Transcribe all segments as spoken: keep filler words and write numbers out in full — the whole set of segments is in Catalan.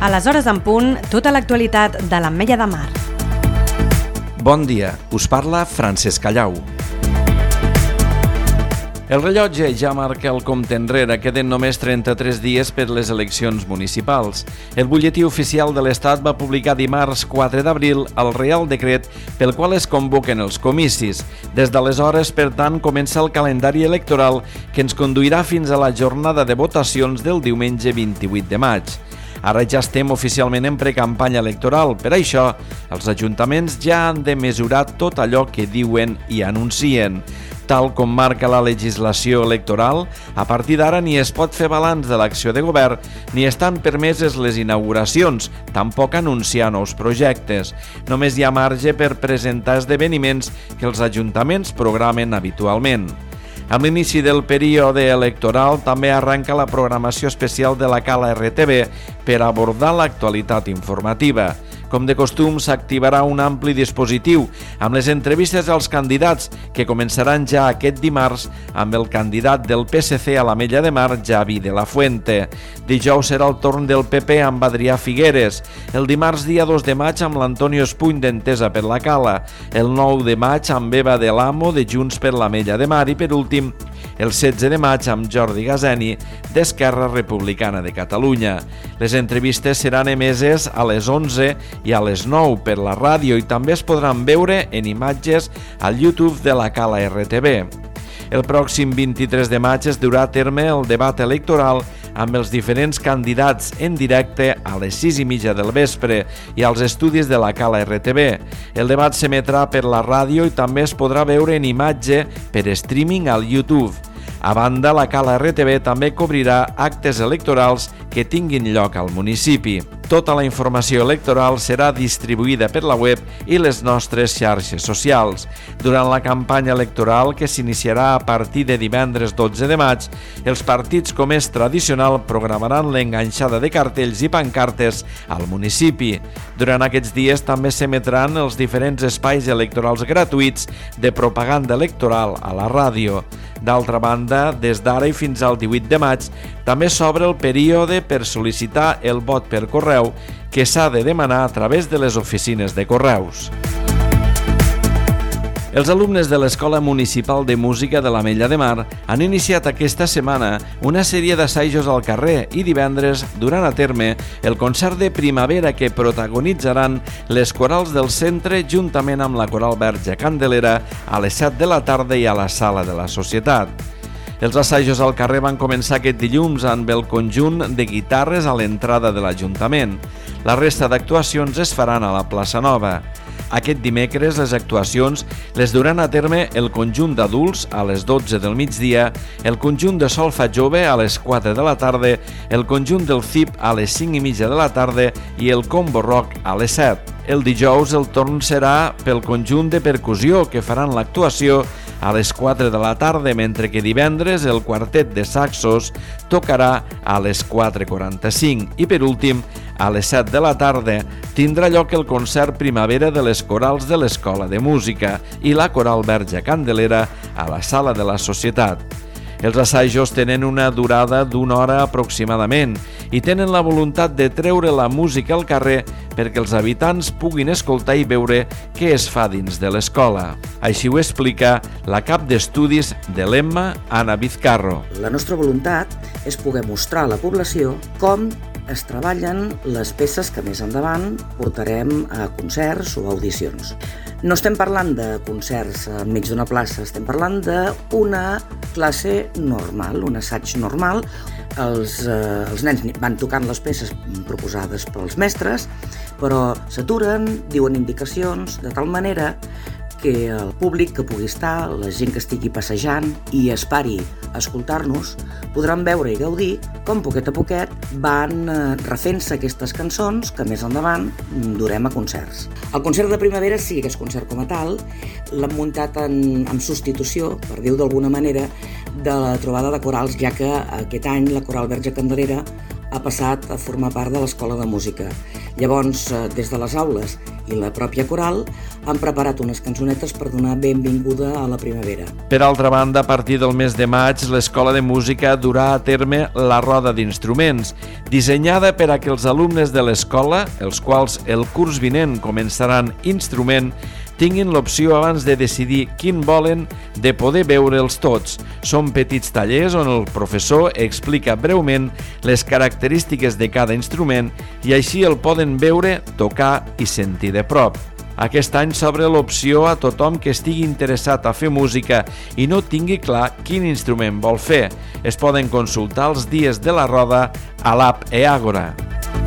A les hores en punt, tota l'actualitat de l'Ametlla de Mar. Bon dia, us parla Francesc Callau. El rellotge ja marca el compte enrere, queden només trenta-tres dies per les eleccions municipals. El butlletí oficial de l'Estat va publicar dimarts quatre d'abril el Reial Decret pel qual es convoquen els comicis. Des d'aleshores, per tant, comença el calendari electoral que ens conduirà fins a la jornada de votacions del diumenge vint-i-vuit de maig. Ara ja estem oficialment en precampanya electoral, per això els ajuntaments ja han de mesurar tot allò que diuen i anuncien. Tal com marca la legislació electoral, a partir d'ara ni es pot fer balanç de l'acció de govern ni estan permeses les inauguracions, tampoc anunciar nous projectes. Només hi ha marge per presentar esdeveniments que els ajuntaments programen habitualment. Amb l'inici del període electoral també arranca la programació especial de la Cala R T B per abordar l'actualitat informativa. Com de costum, s'activarà un ampli dispositiu amb les entrevistes als candidats que començaran ja aquest dimarts amb el candidat del P S C a l'Ametlla de Mar, Javi de la Fuente. Dijous serà el torn del P P amb Adrià Figueres. El dimarts dia dos de maig amb l'Antonio Espuny d'Entesa per la Cala. El nou de maig amb Eva de l'Amo de Junts per l'Ametlla de Mar i per últim el setze de maig amb Jordi Gazeni d'Esquerra Republicana de Catalunya. Les entrevistes seran emeses a les onze i a les nou per la ràdio i també es podran veure en imatges al YouTube de la Cala R T B. El pròxim vint-i-tres de maig es durà a terme el debat electoral amb els diferents candidats en directe a les sis i mitja del vespre i als estudis de la Cala R T B. El debat s'emetrà per la ràdio i també es podrà veure en imatge per streaming al YouTube. A banda, la Cala R T B també cobrirà actes electorals que tinguin lloc al municipi. Tota la informació electoral serà distribuïda per la web i les nostres xarxes socials. Durant la campanya electoral, que s'iniciarà a partir de divendres dotze de maig, els partits, com és tradicional, programaran l'enganxada de cartells i pancartes al municipi. Durant aquests dies també s'emetran els diferents espais electorals gratuïts de propaganda electoral a la ràdio. D'altra banda, des d'ara i fins al divuit de maig, també s'obre el període per sol·licitar el vot per correu que s'ha de demanar a través de les oficines de correus. Els alumnes de l'Escola Municipal de Música de l'Ametlla de Mar han iniciat aquesta setmana una sèrie d'assajos al carrer i divendres duran a terme el concert de primavera que protagonitzaran les corals del centre juntament amb la Coral Verge Candelera a les set de la tarda i a la Sala de la Societat. Els assajos al carrer van començar aquest dilluns amb el conjunt de guitarres a l'entrada de l'Ajuntament. La resta d'actuacions es faran a la Plaça Nova. Aquest dimecres les actuacions les duran a terme el conjunt d'adults a les dotze del migdia, el conjunt de solfa jove a les quatre de la tarda, el conjunt del C I P a les cinc i mitja de la tarda i el combo rock a les set. El dijous el torn serà pel conjunt de percussió que faran l'actuació a les quatre de la tarda, mentre que divendres el quartet de saxos tocarà a les quatre quaranta-cinc i per últim, a les set de la tarda, tindrà lloc el concert primavera de les corals de l'Escola de Música i la Coral Verge Candelera a la Sala de la Societat. Els assajos tenen una durada d'una hora aproximadament i tenen la voluntat de treure la música al carrer perquè els habitants puguin escoltar i veure què es fa dins de l'escola. Així ho explica la cap d'estudis de l'Emma, Anna Vizcarro. La nostra voluntat és poder mostrar a la població com es treballen les peces que més endavant portarem a concerts o audicions. No estem parlant de concerts enmig d'una plaça, estem parlant d'una classe normal, un assaig normal. Els, eh, els nens van tocant les peces proposades pels mestres, però s'aturen, diuen indicacions, de tal manera que el públic que pugui estar, la gent que estigui passejant i esperi a escoltar-nos, podran veure i gaudir com poquet a poquet van refent-se aquestes cançons que més endavant durem a concerts. El concert de primavera sí que és concert com a tal, l'hem muntat en, en substitució, per dir-ho d'alguna manera, de la trobada de corals, ja que aquest any la Coral Verge Candelera ha passat a formar part de l'Escola de Música. Llavors, des de les aules i la pròpia coral, han preparat unes cançonetes per donar benvinguda a la primavera. Per altra banda, a partir del mes de maig, l'Escola de Música durà a terme la roda d'instruments, dissenyada per a que els alumnes de l'escola, els quals el curs vinent començaran instrument, tinguin l'opció abans de decidir quin volen de poder veure'ls tots. Són petits tallers on el professor explica breument les característiques de cada instrument i així el poden veure, tocar i sentir de prop. Aquest any s'obre l'opció a tothom que estigui interessat a fer música i no tingui clar quin instrument vol fer. Es poden consultar els dies de la roda a l'app eAgora.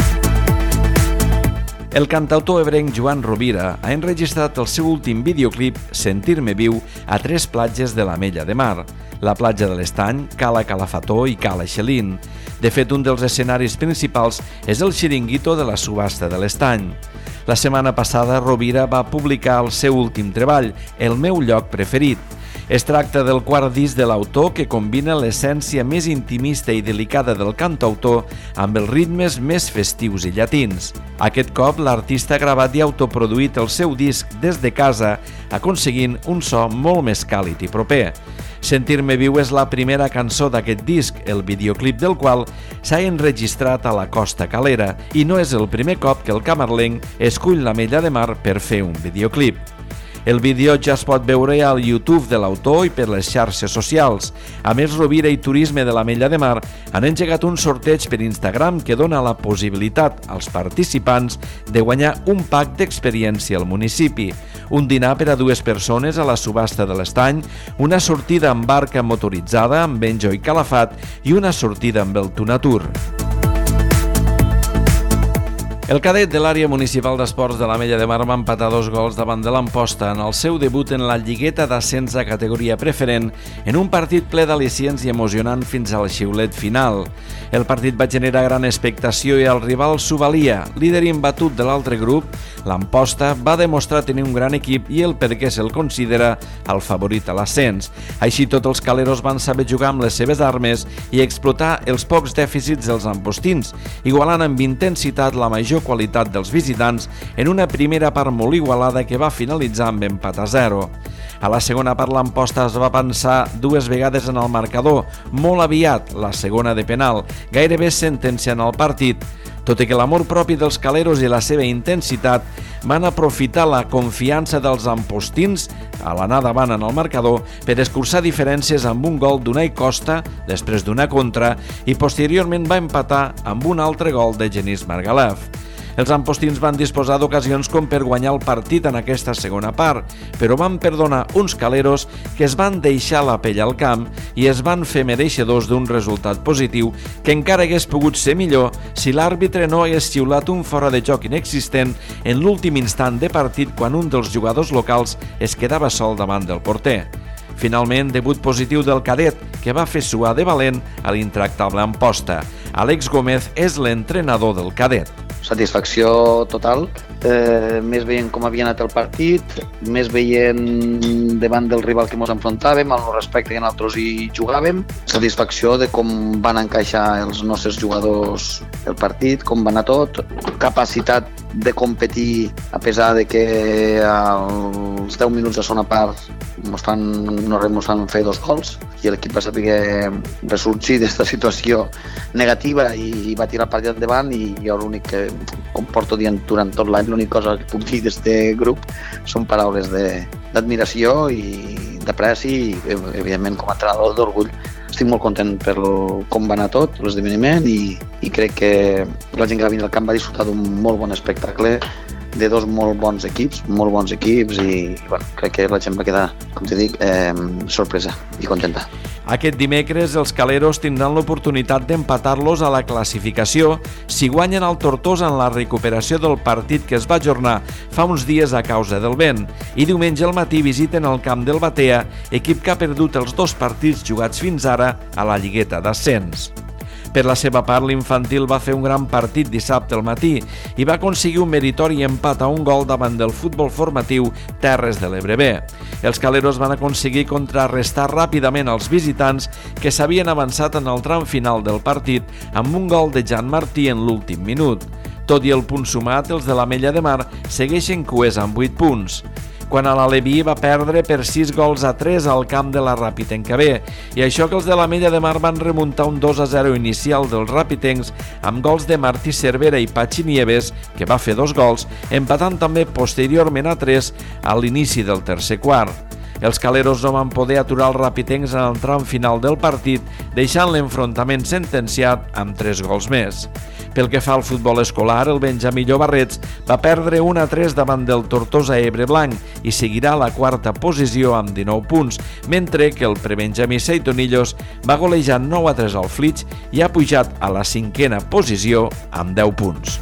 El cantautor ebrenc Joan Rovira ha enregistrat el seu últim videoclip Sentir-me viu a tres platges de l'Ametlla de Mar, la platja de l'Estany, Cala Calafató i Cala Xelín. De fet, un dels escenaris principals és el xiringuito de la subhasta de l'Estany. La setmana passada, Rovira va publicar el seu últim treball, El meu lloc preferit. Es tracta del quart disc de l'autor que combina l'essència més intimista i delicada del cantautor amb els ritmes més festius i llatins. Aquest cop, l'artista ha gravat i autoproduït el seu disc des de casa, aconseguint un so molt més càlid i proper. Sentir-me viu és la primera cançó d'aquest disc, el videoclip del qual s'ha enregistrat a la Costa Calera, i no és el primer cop que el camarlenc escull l'Ametlla de Mar per fer un videoclip. El vídeo ja es pot veure al YouTube de l'autor i per les xarxes socials. A més, Rovira i Turisme de l'Ametlla de Mar han engegat un sorteig per Instagram que dona la possibilitat als participants de guanyar un pack d'experiència al municipi, un dinar per a dues persones a la subhasta de l'Estany, una sortida amb barca motoritzada amb Benjo i Calafat i una sortida amb el Tunatur. El cadet de l'àrea municipal d'esports de l'Ametlla de Mar va empatar dos gols davant de l'Amposta en el seu debut en la lligueta d'ascens a categoria preferent en un partit ple d'al·licients i emocionant fins al xiulet final. El partit va generar gran expectació i el rival s'ho valia. Líder imbatut de l'altre grup, l'Amposta va demostrar tenir un gran equip i el perquè se'l considera el favorit a l'ascens. Així tot, els caleros van saber jugar amb les seves armes i explotar els pocs dèficits dels ampostins, igualant amb intensitat la major qualitat dels visitants en una primera part molt igualada que va finalitzar amb empat a zero. A la segona part, l'Amposta es va pensar dues vegades en el marcador, molt aviat, la segona de penal, gairebé sentenciant el partit, tot i que l'amor propi dels caleros i la seva intensitat van aprofitar la confiança dels ampostins a l'anar davant en el marcador per escurçar diferències amb un gol d'Unai Costa després d'una contra i posteriorment va empatar amb un altre gol de Genís Margalef. Els ampostins van disposar d'ocasions com per guanyar el partit en aquesta segona part, però van perdonar uns caleros que es van deixar la pell al camp i es van fer mereixedors d'un resultat positiu que encara hagués pogut ser millor si l'àrbitre no hagués xiulat un fora de joc inexistent en l'últim instant de partit quan un dels jugadors locals es quedava sol davant del porter. Finalment, debut positiu del cadet, que va fer suar de valent a l'intractable Amposta. Àlex Gómez és l'entrenador del cadet. Satisfacció total, eh, més veient com havia anat el partit, més veient davant del rival que ens enfrontàvem, amb el respecte que nosaltres hi jugàvem, satisfacció de com van encaixar els nostres jugadors el partit, com va anar tot, capacitat de competir a pesar de que als deu minuts de segona part ens fan, no ens fan fer dos gols i l'equip va saber ressorgir d'aquesta situació negativa i va tirar el partit endavant i jo l'únic que, com porto dient durant tot l'any, l'única cosa que puc dir d'aquest grup són paraules d'admiració i d'apreci i, evidentment, com a entrenador d'orgull. Estic molt content per com va anar tot, l'esdeveniment, i, i crec que la gent que va venir al camp va disfrutar d'un molt bon espectacle de dos molt bons equips, molt bons equips i bueno, crec que la gent va quedar, com te dic, eh, sorpresa i contenta. Aquest dimecres els caleros tindran l'oportunitat d'empatar-los a la classificació si guanyen el Tortosa en la recuperació del partit que es va ajornar fa uns dies a causa del vent i diumenge al matí visiten el camp del Batea, equip que ha perdut els dos partits jugats fins ara a la lligueta d'ascens. Per la seva part, l'infantil va fer un gran partit dissabte al matí i va aconseguir un meritori empat a un gol davant del futbol formatiu Terres de l'Ebre B. Els caleros van aconseguir contrarrestar ràpidament els visitants que s'havien avançat en el tram final del partit amb un gol de Jan Martí en l'últim minut. Tot i el punt sumat, els de l'Ametlla de Mar segueixen cues amb vuit punts. Quan a l'Aleví va perdre per sis gols a tres al camp de la Ràpid-Encabé, i això que els de l'Ametlla de Mar van remuntar un dos a zero inicial dels ràpitencs amb gols de Martí Cervera i Patxi Nieves, que va fer dos gols, empatant també posteriorment a tres a l'inici del tercer quart. Els caleros no van poder aturar els ràpitencs en el tram final del partit, deixant l'enfrontament sentenciat amb tres gols més. Pel que fa al futbol escolar, el Benjamí Llobarrets va perdre un a tres davant del Tortosa Ebre Blanc i seguirà a la quarta posició amb dinou punts, mentre que el prebenjamí Seitonillos va golejar nou a tres al Flix i ha pujat a la cinquena posició amb deu punts.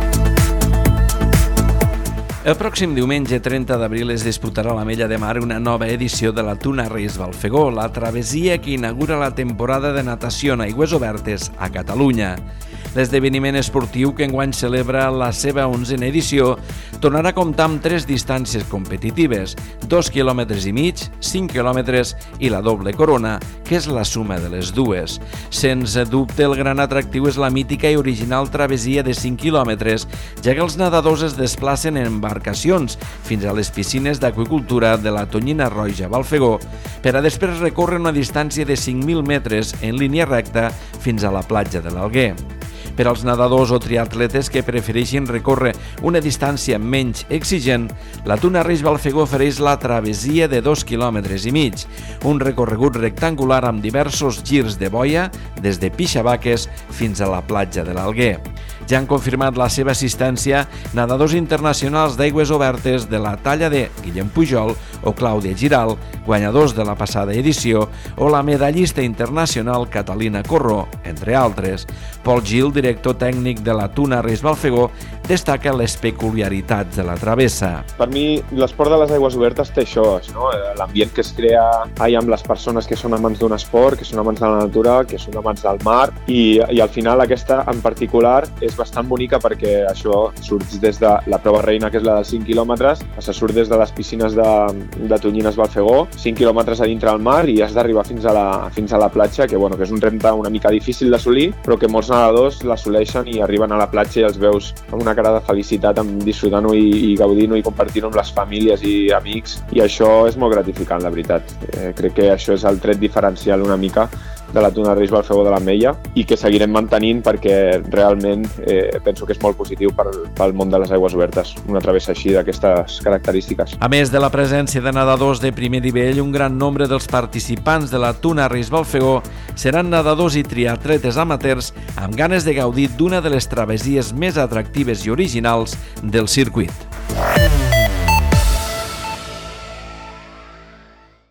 El pròxim diumenge trenta d'abril es disputarà a l'Ametlla de Mar una nova edició de la Tuna Reis Balfegó, la travessia que inaugura la temporada de natació en aigües obertes a Catalunya. L'esdeveniment esportiu, que enguany celebra la seva onzena edició, tornarà a comptar amb tres distàncies competitives, dos quilòmetres i mig, cinc quilòmetres i la doble corona, que és la suma de les dues. Sense dubte, el gran atractiu és la mítica i original travessia de cinc quilòmetres, ja que els nedadors es desplacen en embarcacions fins a les piscines d'aqüicultura de la Tonyina Roja Balfegó, per a després recórrer una distància de cinc mil metres en línia recta fins a la platja de l'Alguer. Per als nedadors o triatletes que prefereixin recórrer una distància menys exigent, la Tuna Reis Balfegó ofereix la travessia de dos quilòmetres i mig, un recorregut rectangular amb diversos girs de boia des de Pixabaques fins a la platja de l'Alguer. Ja han confirmat la seva assistència nedadors internacionals d'aigües obertes de la talla de Guillem Pujol o Clàudia Giral, guanyadors de la passada edició, o la medallista internacional Catalina Corró, entre altres. Pol Gil, director tècnic de la Tuna Reis Balfegó, destaca les peculiaritats de la travessa. Per mi, l'esport de les aigües obertes té això, no? L'ambient que es crea allà amb les persones que són amants d'un esport, que són amants de la natura, que són amants del mar, i, i al final aquesta en particular és bastant bonica perquè això surts des de la prova reina, que és la dels cinc quilòmetres, se surt des de les piscines de, de Tonyines Balfegó, cinc quilòmetres a dintre del mar i has d'arribar fins a la, fins a la platja, que, bueno, que és un repte una mica difícil d'assolir, però que molts nedadors l'assoleixen i arriben a la platja i els veus amb una cara de felicitat, amb disfrutant-ho i, i gaudint-ho i compartir-ho amb les famílies i amics, i això és molt gratificant, la veritat. Eh, crec que això és el tret diferencial una mica de la Tuna Reis Balfegó de l'Ametlla i que seguirem mantenint perquè realment eh, penso que és molt positiu per, pel món de les aigües obertes, una travessa així d'aquestes característiques. A més de la presència de nedadors de primer nivell, un gran nombre dels participants de la Tuna Reis Balfegó seran nedadors i triatletes amateurs amb ganes de gaudir d'una de les travessies més atractives i originals del circuit.